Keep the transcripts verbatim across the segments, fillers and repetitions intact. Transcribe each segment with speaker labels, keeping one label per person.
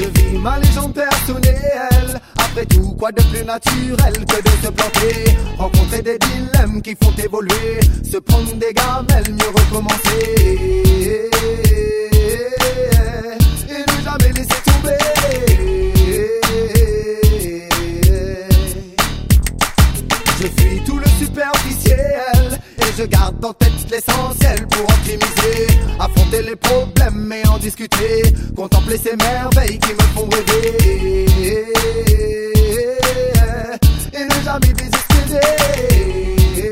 Speaker 1: Je vis ma légende personnelle. Après tout, quoi de plus naturel que de se planter, rencontrer des dilemmes qui font évoluer, se prendre des gamelles, mieux recommencer et ne jamais laisser tomber. Je fuis tout le superficiel et je garde en tête l'essentiel pour optimiser, affronter les problèmes et en discuter, contempler ces merveilles qui me font rêver et ne jamais désespérer.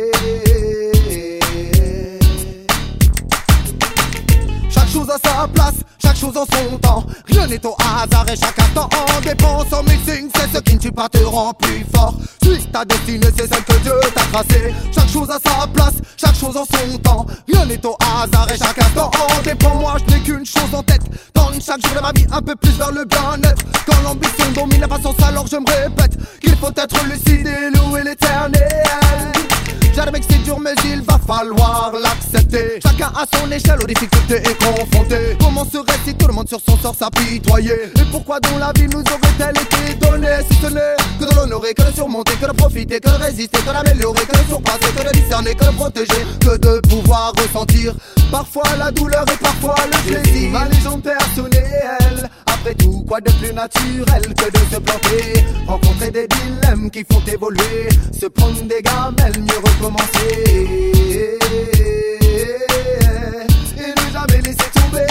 Speaker 1: Chaque chose a sa place, chaque chose en son temps. Rien n'est au hasard et chaque instant en dépend. Son mixing, c'est ce qui ne tue pas te rend plus fort. Suis ta destinée, c'est celle que Dieu t'a tracée. Chaque chose a sa place, chaque chose en son temps. Rien n'est au hasard et chaque instant en dépend. Moi je n'ai qu'une chose en tête, tendre chaque jour de ma vie un peu plus vers le bien-être. Quand l'ambition domine la patience, alors je me répète qu'il faut être lucide et louer l'éternel. J'admets que c'est dur mais il va falloir l'accepter. Chacun à son échelle aux difficultés est confronté. Comment serait si tout le monde sur son sort s'apitoyait? Et pourquoi dans la vie nous aurait-elle été donnée? Si ce n'est que de l'honorer, que de surmonter, que de profiter, que de résister, que d'améliorer, que de surpasser, que de discerner, que de protéger, que de pouvoir ressentir parfois la douleur et parfois le plaisir. Ma légende personnelle. Après tout, quoi de plus naturel que de se planter, rencontrer des dilemmes qui font évoluer, se prendre des gamelles, mieux recommencer et ne jamais laisser tomber.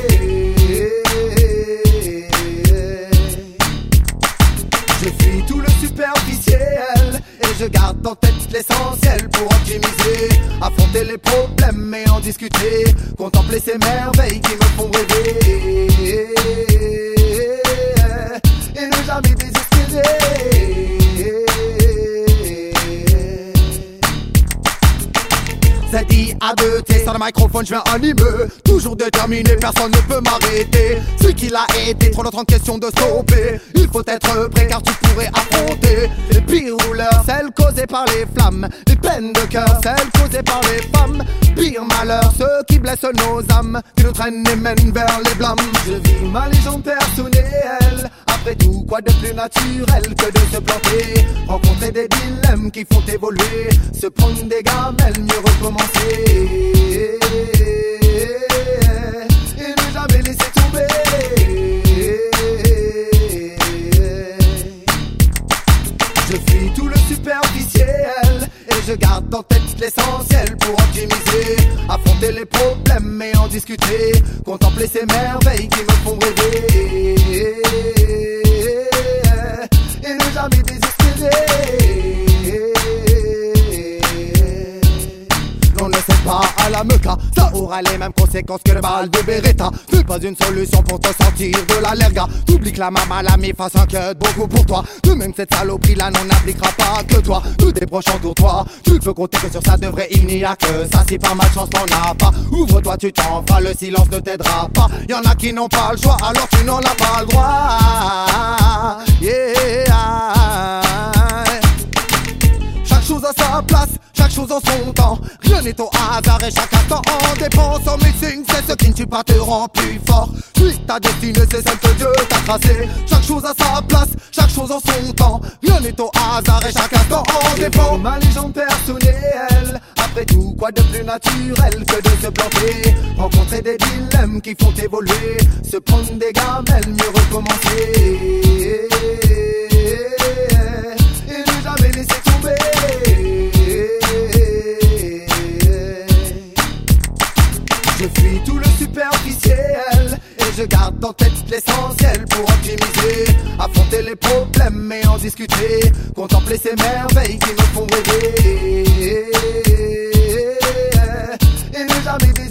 Speaker 1: Je fuis tout le superficiel et je garde en tête l'essentiel pour optimiser, affronter les problèmes et en discuter, contempler ces merveilles qui me font rêver et ne jamais désespérer. C'est dit à deux T, sans le microphone je viens animer, toujours déterminé, personne ne peut m'arrêter. Celui qui l'a été, trop longtemps de question de stopper. Il faut être prêt car tu pourrais affronter les pires douleurs, celles causées par les flammes, les peines de cœur, celles causées par les femmes. Pire malheur, ceux qui blessent nos âmes, qui nous traînent et mènent vers les blâmes. Je vis ma légende personnelle. Après tout, quoi de plus naturel que de se planter, rencontrer des dilemmes qui font évoluer, se prendre des gamelles, mieux recommencer et ne jamais laisser tomber. Je fuis tout le superficiel et je garde en tête l'essentiel pour optimiser, affronter les problèmes et en discuter, contempler ces merveilles qui me font rêver et ne jamais désespérer. On ne sait pas à la meuca, ça aura les mêmes conséquences que le bal de Beretta. C'est pas une solution pour te sortir de la lerga. T'oublies que la maman l'a mis face inquiète beaucoup pour toi. De même cette saloperie là n'en appliquera pas que toi. Tout est proche autour toi, tu peux compter que sur ça de vrai il n'y a que ça. Si par malchance t'en as pas, ouvre-toi tu t'en vas, le silence ne t'aidera pas. Y'en a qui n'ont pas le choix alors tu n'en as pas le droit. Yeah. Chaque chose a sa place, chaque chose en son temps. Rien n'est au hasard et chaque instant en dépend. Son mixing, c'est ce qui ne tue pas te rend plus fort. Suis ta destinée, c'est celle que Dieu t'a tracée. Chaque chose a sa place, chaque chose en son temps. Rien n'est au hasard et chaque instant en dépend. Ma légende personnelle. Après tout, quoi de plus naturel que de se planter, rencontrer des dilemmes qui font évoluer, se prendre des gamelles, mieux recommencer et ne jamais laisser tomber. Je fuis tout le superficiel et je garde en tête l'essentiel pour optimiser, affronter les problèmes et en discuter, contempler ces merveilles qui me font rêver et ne jamais